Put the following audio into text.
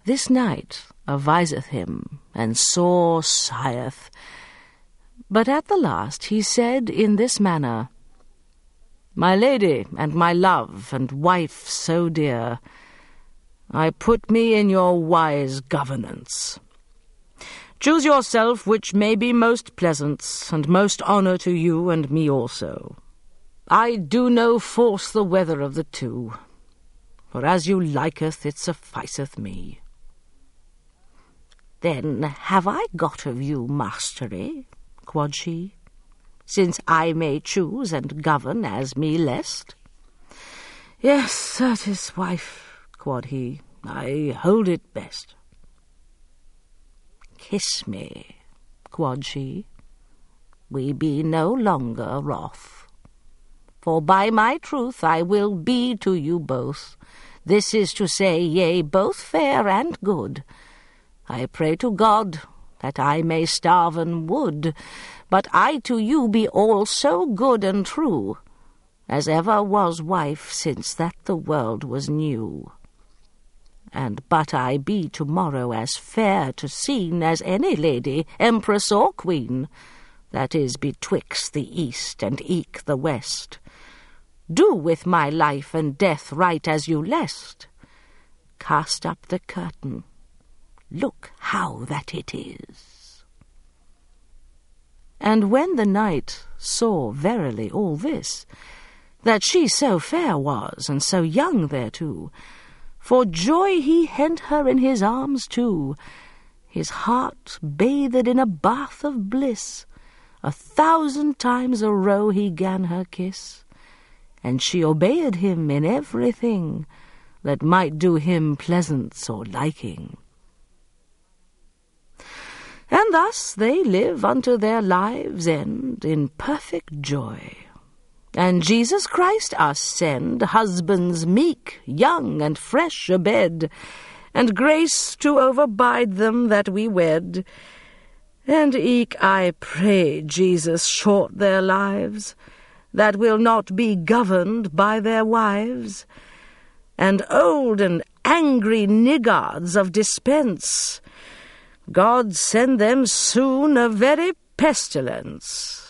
This knight aviseth him, and sore sigheth. But at the last he said in this manner, My lady, and my love, and wife so dear, I put me in your wise governance. Choose yourself which may be most pleasant, and most honour to you and me also. I do no force the weather of the two, for as you liketh it sufficeth me. Then have I got of you mastery, quod she, since I may choose and govern as me lest? Yes, certes, wife, quod he, I hold it best. Kiss me, quod she, we be no longer wroth. For by my truth I will be to you both, this is to say, yea, both fair and good. I pray to God that I may starve and would, but I to you be all so good and true, as ever was wife since that the world was new. And but I be tomorrow as fair to seen as any lady, empress or queen, that is betwixt the east and eke the west. Do with my life and death right as you lest. Cast up the curtain, look how that it is. And when the knight saw verily all this, that she so fair was, and so young thereto, for joy he hent her in his arms too, his heart bathed in a bath of bliss, 1,000 times a row he gan her kiss, and she obeyed him in everything that might do him pleasance or liking. And thus they live unto their lives' end in perfect joy. And Jesus Christ us send husbands meek, young, and fresh abed, and grace to overbide them that we wed. And eke I pray Jesus short their lives, that will not be governed by their wives, and old and angry niggards of dispense, God send them soon a very pestilence.